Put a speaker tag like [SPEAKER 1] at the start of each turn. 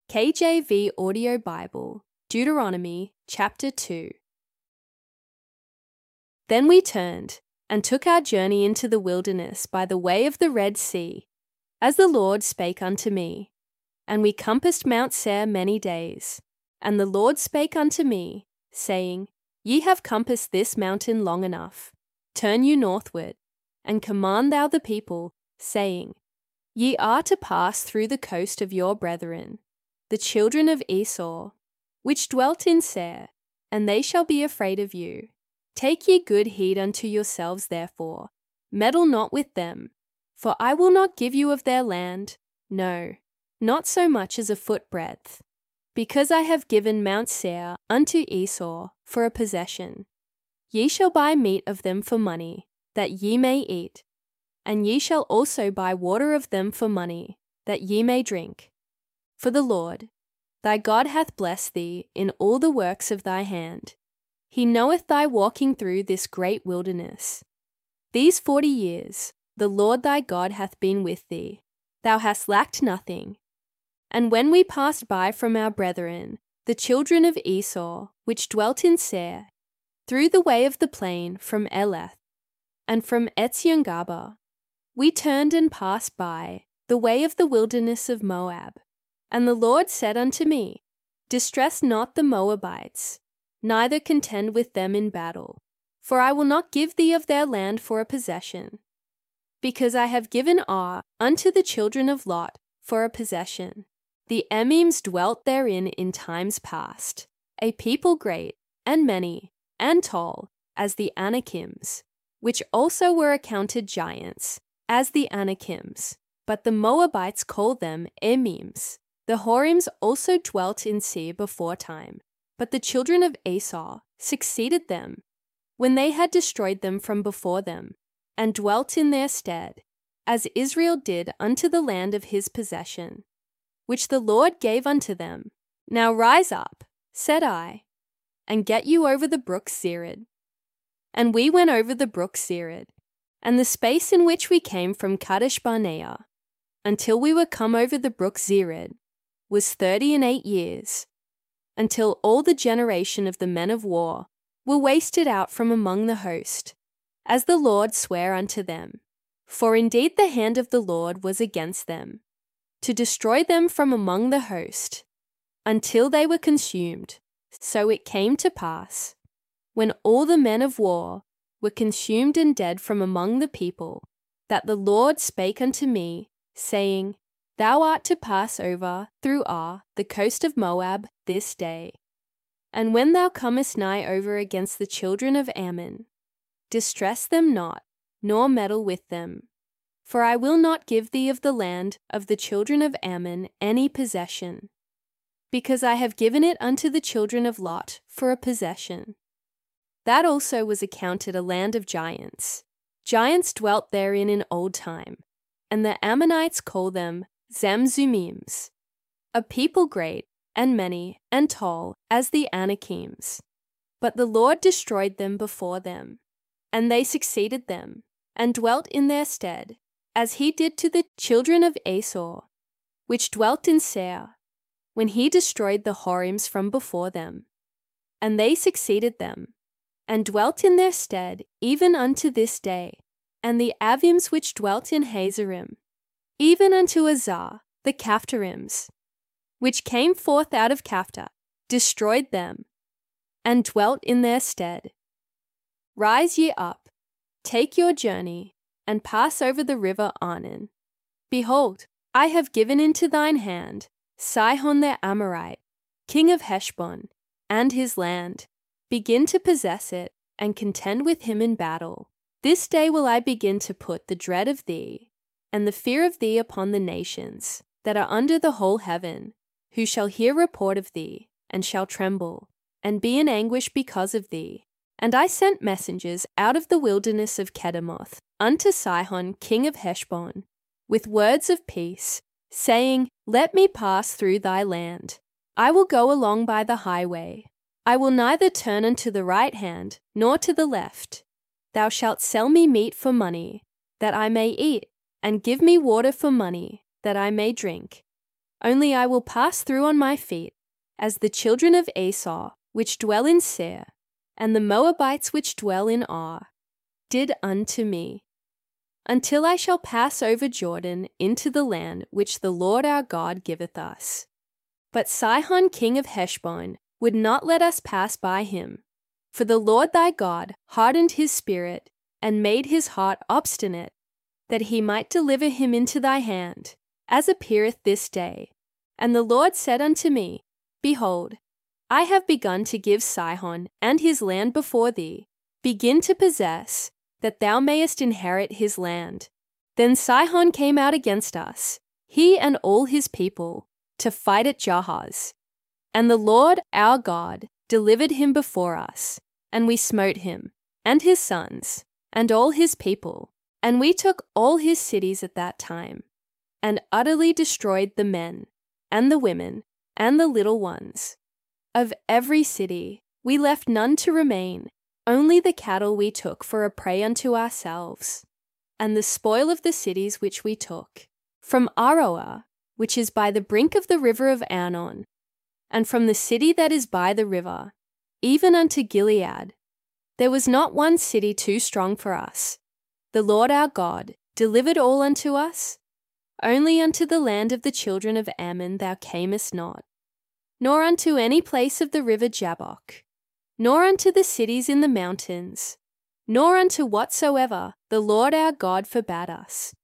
[SPEAKER 1] KJV Audio Bible, Deuteronomy chapter 2. Then we turned and took our journey into the wilderness by the way of the Red Sea, as the Lord spake unto me. And we compassed Mount Seir many days. And the Lord spake unto me, saying, Ye have compassed this mountain long enough. Turn you northward, and command thou the people, saying, Ye are to pass through the coast of your brethren, the children of Esau, which dwelt in Seir, and they shall be afraid of you. Take ye good heed unto yourselves therefore, meddle not with them, for I will not give you of their land, no, not so much as a foot breadth, because I have given Mount Seir unto Esau for a possession. Ye shall buy meat of them for money, that ye may eat, and ye shall also buy water of them for money, that ye may drink. For the Lord, thy God hath blessed thee in all the works of thy hand. He knoweth thy walking through this great wilderness. These 40 years the Lord thy God hath been with thee. Thou hast lacked nothing. And when we passed by from our brethren, the children of Esau, which dwelt in Seir, through the way of the plain from Elath, and from Etziongaber, we turned and passed by the way of the wilderness of Moab. And the Lord said unto me, Distress not the Moabites, neither contend with them in battle, for I will not give thee of their land for a possession, because I have given Ar unto the children of Lot for a possession. The Emims dwelt therein in times past, a people great, and many, and tall, as the Anakims, which also were accounted giants, as the Anakims, but the Moabites called them Emims. The Horims also dwelt in Seir before time, but the children of Esau succeeded them, when they had destroyed them from before them, and dwelt in their stead, as Israel did unto the land of his possession, which the Lord gave unto them. Now rise up, said I, and get you over the brook Zered. And we went over the brook Zered, and the space in which we came from Kadesh Barnea, until we were come over the brook Zered, was 38 years, until all the generation of the men of war were wasted out from among the host, as the Lord sware unto them. For indeed the hand of the Lord was against them, to destroy them from among the host, until they were consumed. So it came to pass, when all the men of war were consumed and dead from among the people, that the Lord spake unto me, saying, Thou art to pass over through Ar, the coast of Moab, this day. And when thou comest nigh over against the children of Ammon, distress them not, nor meddle with them. For I will not give thee of the land of the children of Ammon any possession, because I have given it unto the children of Lot for a possession. That also was accounted a land of giants. Giants dwelt therein in old time, and the Ammonites call them Zamzummims, a people great, and many, and tall, as the Anakims. But the Lord destroyed them before them, and they succeeded them, and dwelt in their stead, as he did to the children of Esau, which dwelt in Seir, when he destroyed the Horims from before them. And they succeeded them, and dwelt in their stead even unto this day. And the Avims which dwelt in Hazerim, even unto Azar, the Caphtarims, which came forth out of Capta, destroyed them, and dwelt in their stead. Rise ye up, take your journey, and pass over the river Arnon. Behold, I have given into thine hand Sihon the Amorite, king of Heshbon, and his land. Begin to possess it, and contend with him in battle. This day will I begin to put the dread of thee, and the fear of thee upon the nations that are under the whole heaven, who shall hear report of thee, and shall tremble, and be in anguish because of thee. And I sent messengers out of the wilderness of Kedemoth unto Sihon king of Heshbon, with words of peace, saying, Let me pass through thy land. I will go along by the highway. I will neither turn unto the right hand, nor to the left. Thou shalt sell me meat for money, that I may eat, and give me water for money, that I may drink. only I will pass through on my feet, as the children of Esau, which dwell in Seir, and the Moabites which dwell in Ar, did unto me, until I shall pass over Jordan into the land which the Lord our God giveth us. But Sihon king of Heshbon would not let us pass by him, for the Lord thy God hardened his spirit, and made his heart obstinate, that he might deliver him into thy hand, as appeareth this day. And the Lord said unto me, Behold, I have begun to give Sihon and his land before thee. Begin to possess, that thou mayest inherit his land. Then Sihon came out against us, he and all his people, to fight at Jahaz. And the Lord our God delivered him before us, and we smote him, and his sons, and all his people, and we took all his cities at that time, and utterly destroyed the men, and the women, and the little ones. Of every city we left none to remain, only the cattle we took for a prey unto ourselves, and the spoil of the cities which we took, from Aroer, which is by the brink of the river of Arnon, and from the city that is by the river, even unto Gilead. There was not one city too strong for us. The Lord our God delivered all unto us. Only unto the land of the children of Ammon thou camest not, nor unto any place of the river Jabbok, nor unto the cities in the mountains, nor unto whatsoever the Lord our God forbade us.